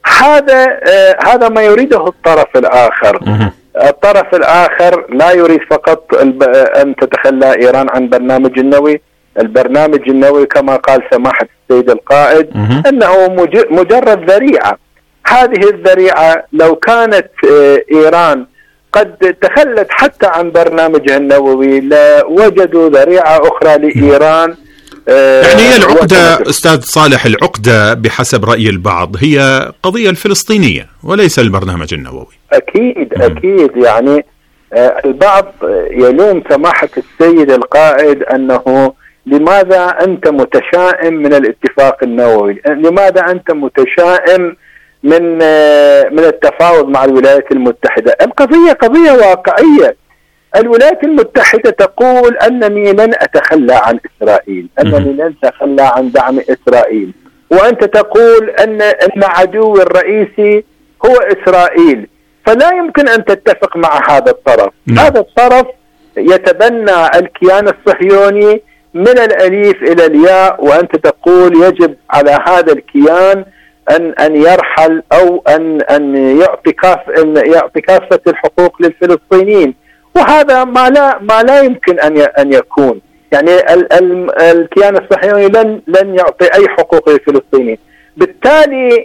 هذا ما يريده الطرف الآخر. الطرف الآخر لا يريد فقط أن تتخلى إيران عن برنامج النووي. البرنامج النووي كما قال سماحة السيد القائد أنه مجرد ذريعة. هذه الذريعة لو كانت إيران قد تخلت حتى عن برنامجها النووي لوجدوا ذريعة أخرى لإيران. يعني هي العقدة أستاذ صالح، العقدة بحسب رأي البعض هي قضية الفلسطينية وليس البرنامج النووي. أكيد يعني البعض يلوم سماحة السيد القائد أنه لماذا أنت متشائم من الاتفاق النووي، لماذا أنت متشائم من التفاوض مع الولايات المتحدة. القضية قضية واقعية. الولايات المتحدة تقول أنني لن أتخلى عن إسرائيل، أنني لن أتخلى عن دعم إسرائيل، وأنت تقول أن عدو الرئيسي هو إسرائيل، فلا يمكن أن تتفق مع هذا الطرف. هذا الطرف يتبنى الكيان الصهيوني من الأليف إلى الياء، وأنت تقول يجب على هذا الكيان أن يرحل أو أن يعطي كافة الحقوق للفلسطينيين، وهذا ما لا يمكن أن يكون. يعني الكيان الصهيوني لن يعطي أي حقوق للفلسطينيين، بالتالي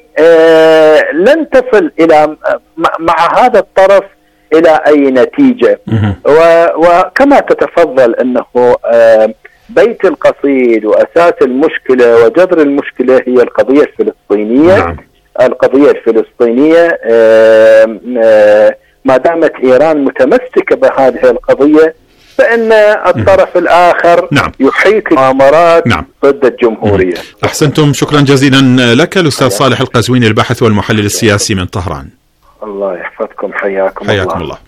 لن تصل مع هذا الطرف إلى أي نتيجة. وكما تتفضل أنه بيت القصيد وأساس المشكلة وجذر المشكلة هي القضية الفلسطينية. القضية الفلسطينية ما دامت إيران متمسكة بهذه القضية فإن الطرف الآخر يحيك مؤامرات ضد الجمهورية. أحسنتم، شكرا جزيلا لك الأستاذ صالح القزويني، الباحث والمحلل السياسي من طهران. الله يحفظكم، حياكم الله.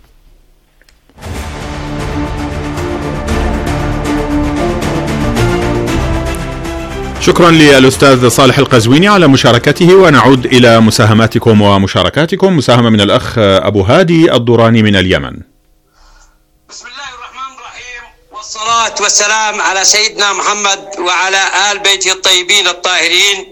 شكرا للأستاذ صالح القزويني على مشاركته، ونعود إلى مساهماتكم ومشاركاتكم. مساهمة من الأخ أبو هادي الدوراني من اليمن. بسم الله الرحمن الرحيم، والصلاة والسلام على سيدنا محمد وعلى آل بيته الطيبين الطاهرين.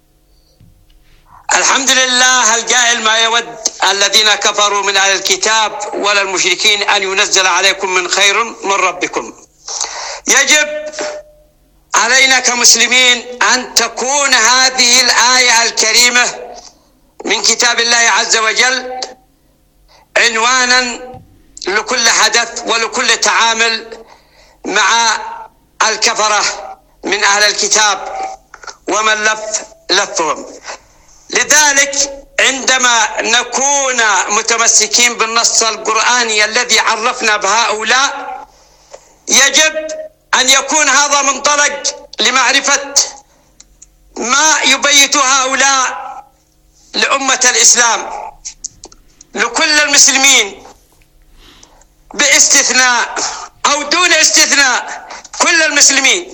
الحمد لله الجاعل ما يود الذين كفروا من أهل الكتاب ولا المشركين أن ينزل عليكم من خير من ربكم. يجب علينا كمسلمين أن تكون هذه الآية الكريمة من كتاب الله عز وجل عنوانا لكل حدث ولكل تعامل مع الكفرة من أهل الكتاب ومن لفهم. لذلك عندما نكون متمسكين بالنص القرآني الذي عرفنا بهؤلاء يجب أن يكون هذا منطلق لمعرفة ما يبيت هؤلاء لأمة الإسلام، لكل المسلمين باستثناء أو دون استثناء، كل المسلمين.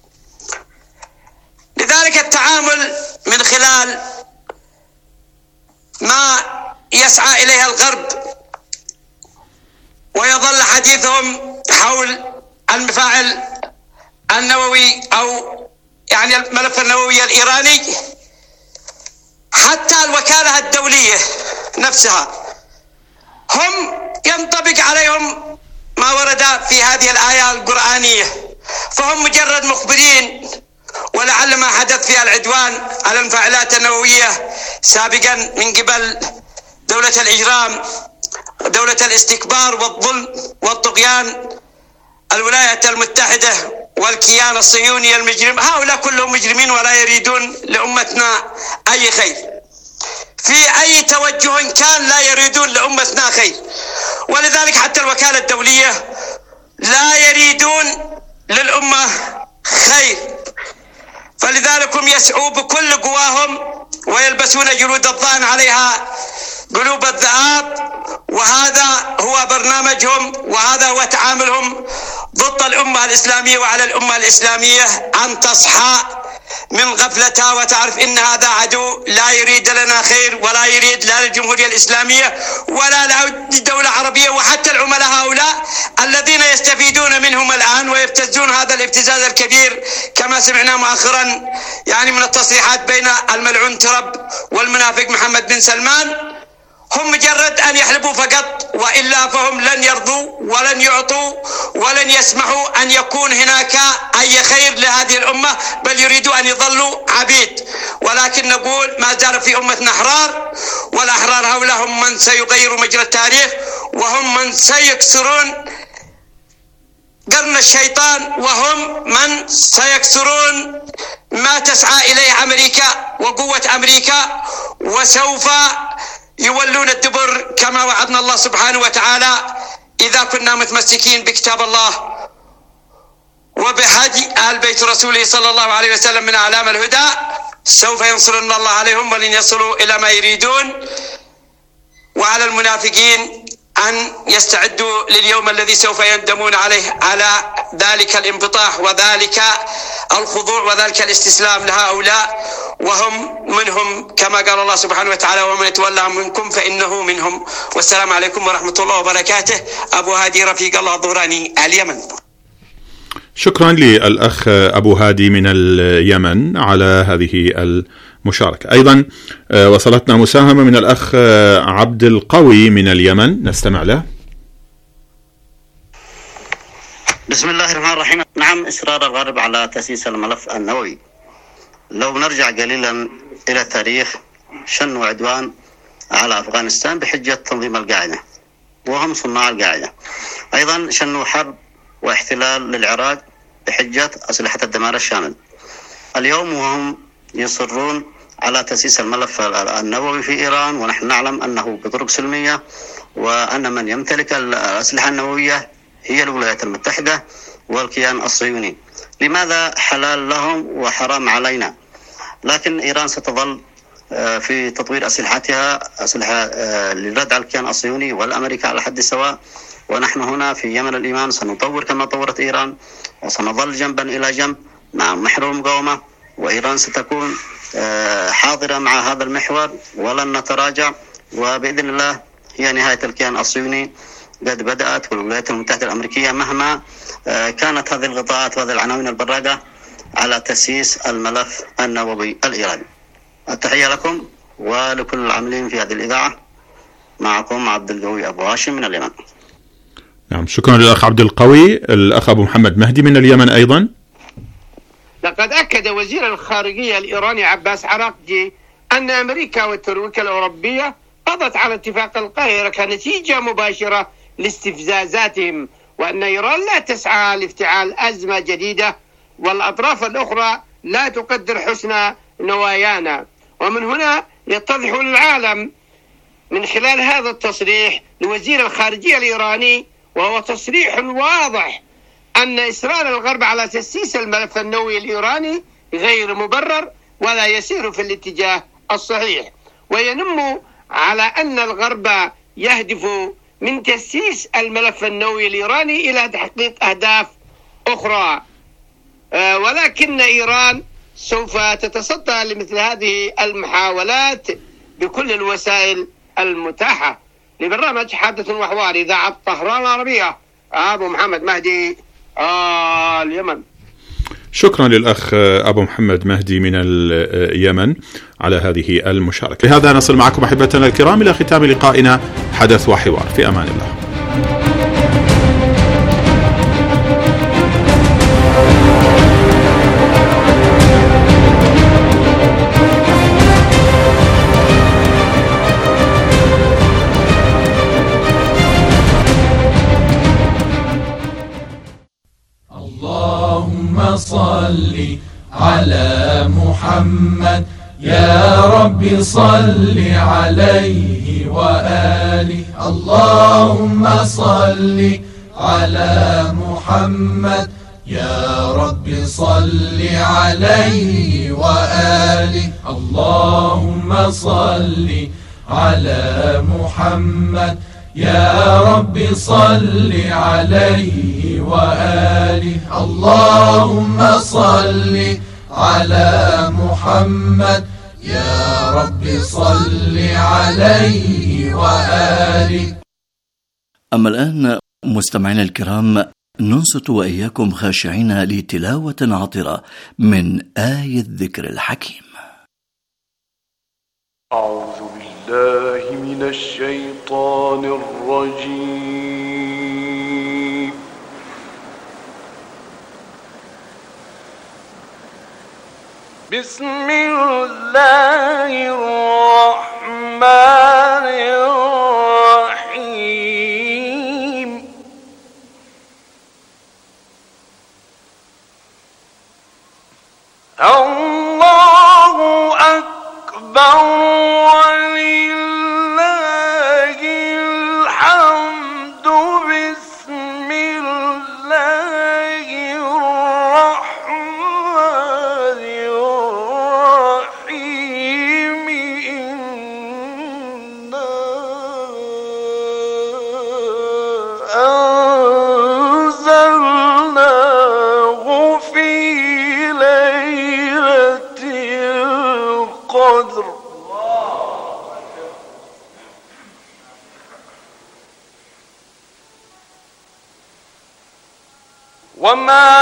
لذلك التعامل من خلال ما يسعى إليها الغرب ويظل حديثهم حول المفاعل النووي أو يعني الملف النووي الإيراني، حتى الوكالة الدولية نفسها هم ينطبق عليهم ما ورد في هذه الآية القرآنية، فهم مجرد مخبرين ولعل ما حدث في العدوان على المفاعلات النووية سابقا من قبل دولة الإجرام، دولة الاستكبار والظلم والطغيان، الولايات المتحدة والكيان الصهيوني المجرم، هؤلاء كلهم مجرمين ولا يريدون لأمتنا أي خير، في أي توجه كان لا يريدون لأمتنا خير. ولذلك حتى الوكالة الدولية لا يريدون للأمة خير، فلذلك هم يسعوا بكل قواهم ويلبسون جلود الضأن عليها قلوب الذئاب، وهذا هو برنامجهم وهذا هو تعاملهم ضد الأمة الإسلامية. وعلى الأمة الإسلامية أن تصحى من غفلتها وتعرف إن هذا عدو لا يريد لنا خير ولا يريد لا للجمهورية الإسلامية ولا لدولة عربية، وحتى العملاء هؤلاء الذين يستفيدون منهم الآن ويبتزون هذا الابتزاز الكبير كما سمعنا مؤخرا يعني من التصريحات بين الملعون ترامب والمنافق محمد بن سلمان، هم مجرد أن يحلبوا فقط، وإلا فهم لن يرضوا ولن يعطوا ولن يسمحوا أن يكون هناك أي خير لهذه الأمة، بل يريدوا أن يظلوا عبيد. ولكن نقول ما زال في أمتنا أحرار، والأحرار هؤلاء هم من سيغيروا مجرى التاريخ، وهم من سيكسرون قرن الشيطان، وهم من سيكسرون ما تسعى إليه أمريكا وقوة أمريكا، وسوف يولون الدبر كما وعدنا الله سبحانه وتعالى إذا كنا متمسكين بكتاب الله وبهدي آل بيت رسوله صلى الله عليه وسلم من أعلام الهدى، سوف ينصرنا الله عليهم ولن يصلوا إلى ما يريدون. وعلى المنافقين أن يستعدوا لليوم الذي سوف يندمون عليه على ذلك الانبطاح وذلك الخضوع وذلك الاستسلام لهؤلاء، وهم منهم كما قال الله سبحانه وتعالى ومن يتولى منكم فإنه منهم. والسلام عليكم ورحمة الله وبركاته. أبو هادي رفيق الله الظهراني اليمن. شكرا للأخ أبو هادي من اليمن على هذه المشاركة. أيضا وصلتنا مساهمة من الأخ عبد القوي من اليمن، نستمع له. بسم الله الرحمن الرحيم. نعم، إصرار الغرب على تأسيس الملف النووي. لو نرجع قليلا إلى التاريخ، شنوا عدوان على أفغانستان بحجة تنظيم القاعدة وهم صناع القاعدة. أيضا شنوا حرب واحتلال للعراق بحجة أسلحة الدمار الشامل. اليوم وهم يصرون على تأسيس الملف النووي في إيران، ونحن نعلم أنه بطرق سلمية، وأن من يمتلك الأسلحة النووية هي الولايات المتحدة والكيان الصهيوني. لماذا حلال لهم وحرام علينا؟ لكن إيران ستظل في تطوير أسلحتها، أسلحة للرد على الكيان الصهيوني والأمريكا على حد سواء، ونحن هنا في يمن الإيمان سنطور كما طورت إيران، وسنظل جنبا إلى جنب مع محور المقاومة، وإيران ستكون حاضرة مع هذا المحور ولن نتراجع، وبإذن الله هي نهاية الكيان الصهيوني قد بدأت، والولايات المتحدة الأمريكية مهما كانت هذه الغطاءات وهذه العناوين البراقة على تأسيس الملف النووي الإيراني. التحية لكم ولكل العاملين في هذه الإذاعة. معكم عبد القوي أبو هاشم من اليمن. نعم، شكرا للأخ عبد القوي. الأخ أبو محمد مهدي من اليمن أيضا. لقد أكد وزير الخارجية الإيراني عباس عراقجي أن أمريكا والترويكا الأوروبية قضت على اتفاق القاهرة كنتيجة مباشرة لاستفزازاتهم، وأن إيران لا تسعى لافتعال أزمة جديدة، والأطراف الأخرى لا تقدر حسن نوايانا. ومن هنا يتضح للعالم من خلال هذا التصريح لوزير الخارجية الإيراني، وهو تصريح واضح، أن إصرار الغرب على تأسيس الملف النووي الإيراني غير مبرر ولا يسير في الاتجاه الصحيح، وينم على أن الغرب يهدف من تأسيس الملف النووي الإيراني إلى تحقيق أهداف أخرى. ولكن إيران سوف تتصدى لمثل هذه المحاولات بكل الوسائل المتاحة. لبرنامج حادث وحوار إذاعة طهران العربية، أبو محمد مهدي اليمن. شكرا للأخ أبو محمد مهدي من اليمن على هذه المشاركة. لهذا نصل معكم أحبتنا الكرام إلى ختام لقائنا حدث وحوار. في أمان الله. صل على محمد يا رب صل عليه وآله. اللهم صل على محمد يا رب صل عليه وآله. اللهم صل على محمد يا رب صل عليه وآله. اللهم صل على محمد يا رب صل عليه وآله. أما الآن مستمعينا الكرام، ننصت وإياكم خاشعين لتلاوة عطرة من آية الذكر الحكيم. أعوذ بالله من الشيطان الرجيم. بسم الله الرحمن الرحيم. الله أكبر ولله الحمد. بسم الله الرحمن الرحيم. إنا أنزلناه في ليلة القدر. وما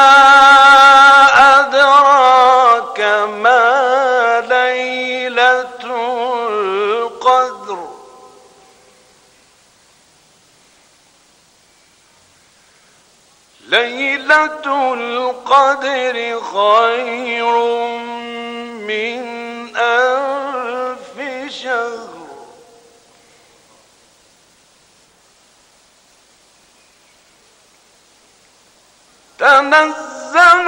أدراك ما ليلة القدر. ليلة القدر خير من ألف شهر. تنزل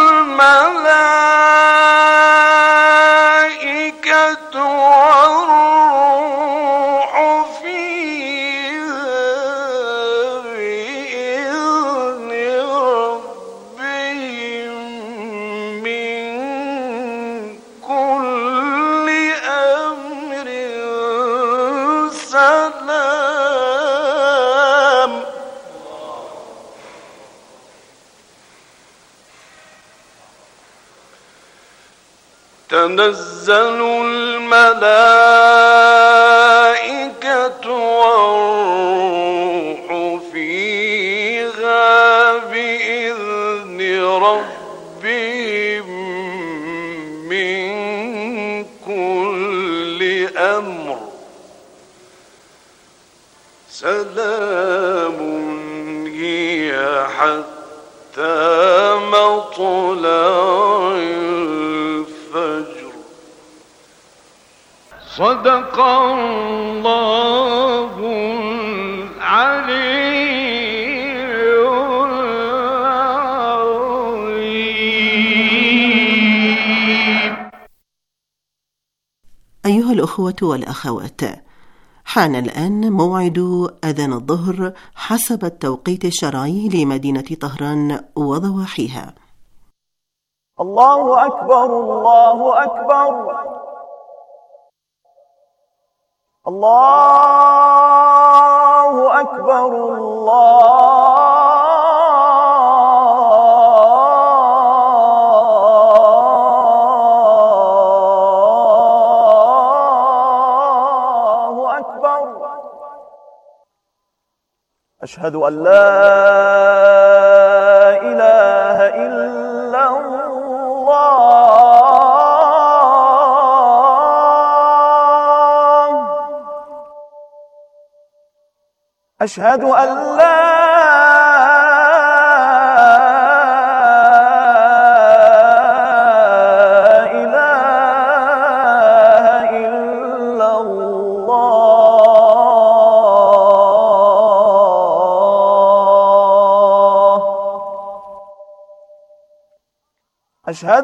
الملائكة والروح فيها بإذن ربهم من كل أمر سلام. تنزل الملائكة والروح فيها بإذن ربهم من كل أمر سلام هي حتى مطلع الفجر. صدق الله العلي العظيم. أيها الأخوة والأخوات، حان الآن موعد أذان الظهر حسب التوقيت الشرعي لمدينة طهران وضواحيها. الله أكبر الله أكبر الله أكبر الله أكبر. أشهد أن لا إله إلا الله. أشهد أن لا إله إلا الله. أشهد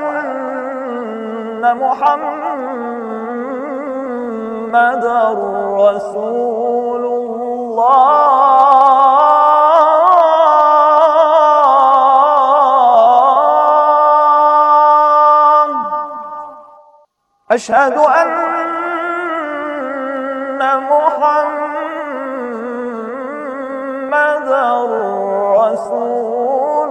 أن محمد رسول الله. أشهد أن محمد رسول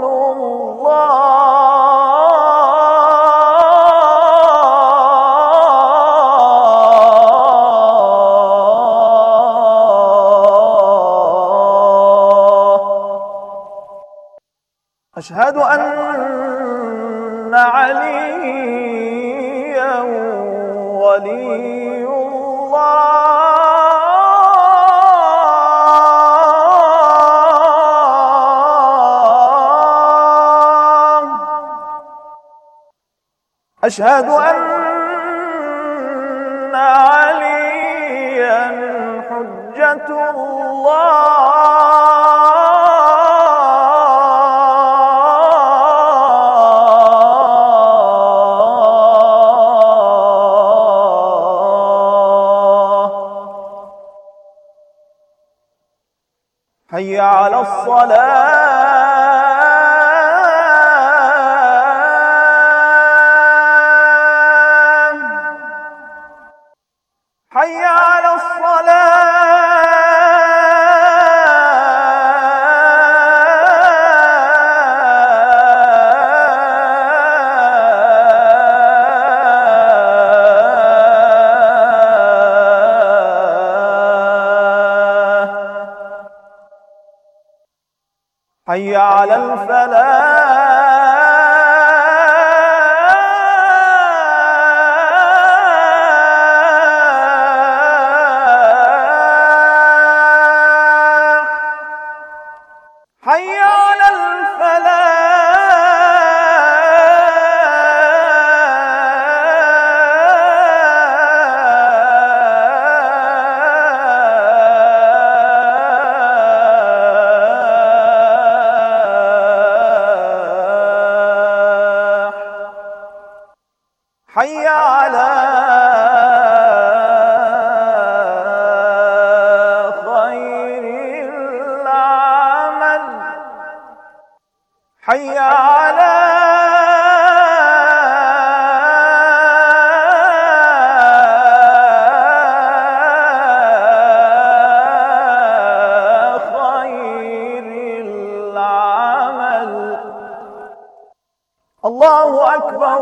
الله. أشهد أن عليا ولي الله. أشهد أن عليا حجة الله. حي على الصلاة. حي على حي على الفلاح. حي على حي على خير العمل. حي على خير العمل. الله أكبر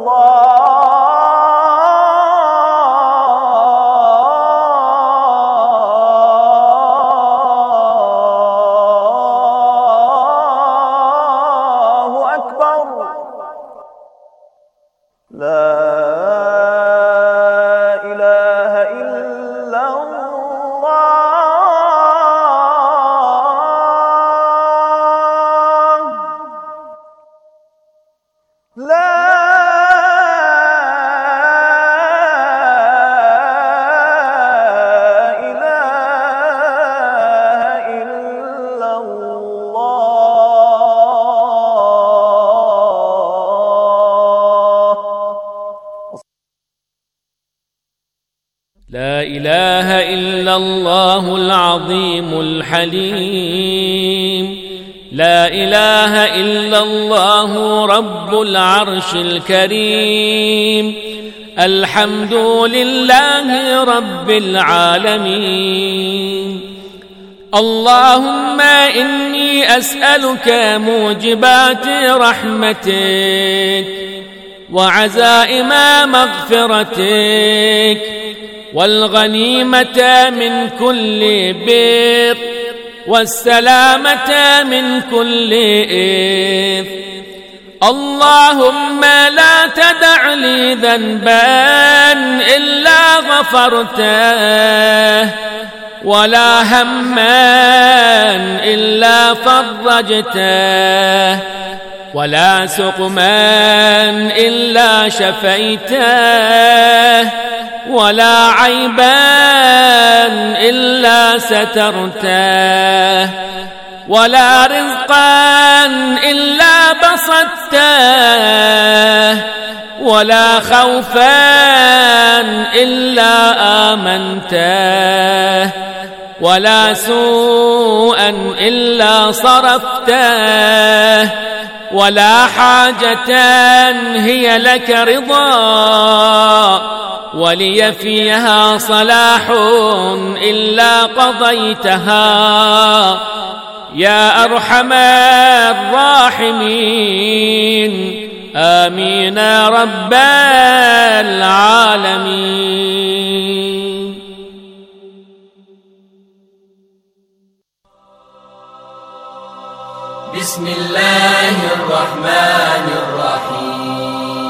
الله أكبر. لا إله إلا الله. لا إله إلا الله. لا إله إلا الله العظيم الحليم. لا إله إلا الله رب العرش الكريم. الحمد لله رب العالمين. اللهم إني أسألك موجبات رحمتك وعزائم مغفرتك والغنيمة من كل بر والسلامة من كل إثم. اللهم لا تدع لي ذنبا إلا غفرته ولا هما إلا فرجته ولا سقما إلا شفيته ولا عيبا إلا سترته ولا رزقا إلا بسطته ولا خوفا إلا آمنته ولا سوءا إلا صرفته ولا حاجة هي لك رضا ولي فيها صلاح إلا قضيتها يا أرحم الراحمين آمين يا رب العالمين. بسم الله الرحمن الرحيم.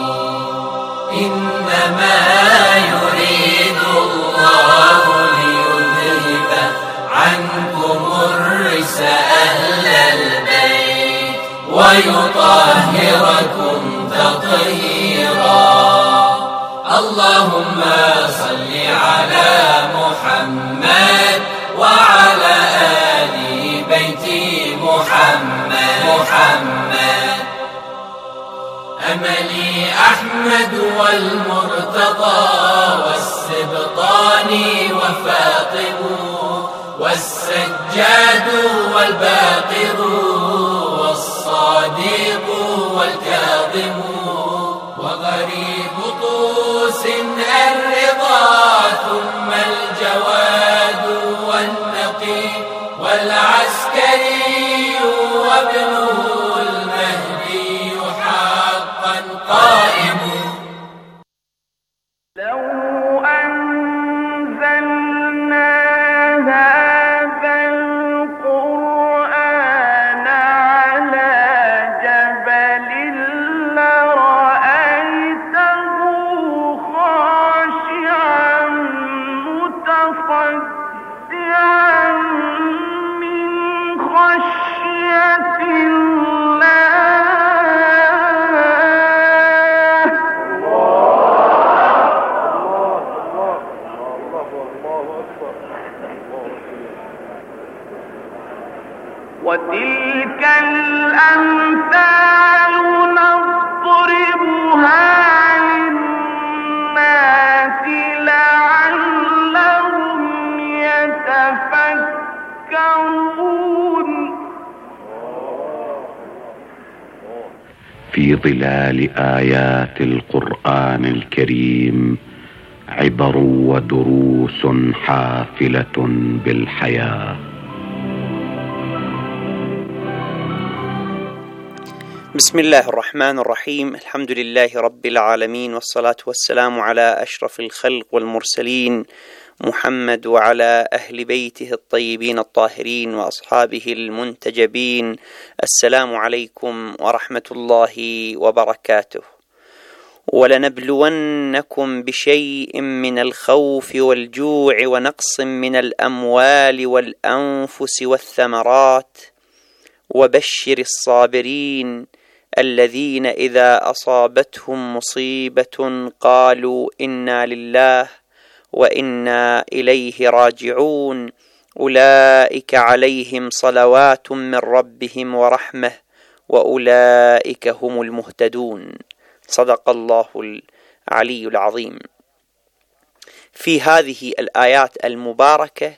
إنما يريد الله ليذهب عنكم الرجس أهل البيت ويطهركم تطهيرا. اللهم صل على محمد وعلى آل بيت محمد. أملي أحمد والمرتضى والسبطان وفاطم والسجاد والباقر والصادق والكاظم وغريب طوس الرضا ثم الجواد والنقي والعسكري وابنه المهدي حقا قائم. لو أنزلنا هذا القرآن على جبل لرأيته خاشعا متصدعا من خشية وتلك الأمثال نضربها للناس لعلهم يتفكرون. في ظلال آيات القرآن الكريم عبر ودروس حافلة بالحياة. بسم الله الرحمن الرحيم. الحمد لله رب العالمين والصلاة والسلام على أشرف الخلق والمرسلين محمد وعلى أهل بيته الطيبين الطاهرين وأصحابه المنتجبين. السلام عليكم ورحمة الله وبركاته. ولنبلونكم بشيء من الخوف والجوع ونقص من الأموال والأنفس والثمرات وبشر الصابرين الذين إذا أصابتهم مصيبة قالوا إنا لله وإنا إليه راجعون أولئك عليهم صلوات من ربهم ورحمة وأولئك هم المهتدون. صدق الله العلي العظيم. في هذه الآيات المباركة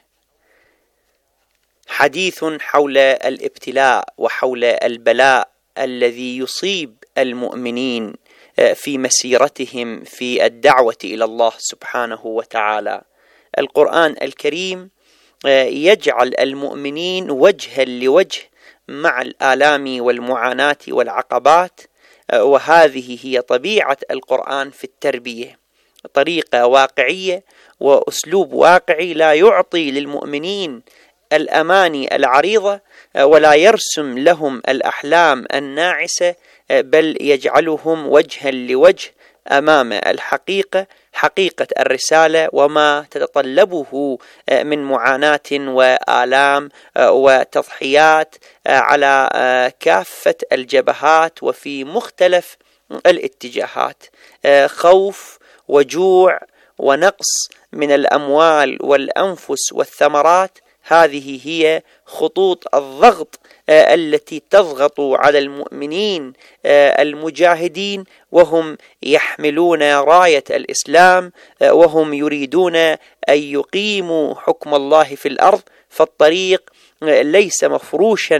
حديث حول الابتلاء وحول البلاء الذي يصيب المؤمنين في مسيرتهم في الدعوة إلى الله سبحانه وتعالى. القرآن الكريم يجعل المؤمنين وجها لوجه مع الآلام والمعاناة والعقبات، وهذه هي طبيعة القرآن في التربية، طريقة واقعية وأسلوب واقعي لا يعطي للمؤمنين الأماني العريضة ولا يرسم لهم الأحلام الناعسة، بل يجعلهم وجها لوجه أمام الحقيقة، حقيقة الرسالة وما تتطلبه من معاناة وآلام وتضحيات على كافة الجبهات وفي مختلف الاتجاهات، خوف وجوع ونقص من الأموال والأنفس والثمرات. هذه هي خطوط الضغط التي تضغط على المؤمنين المجاهدين وهم يحملون راية الإسلام وهم يريدون أن يقيموا حكم الله في الأرض. فالطريق ليس مفروشا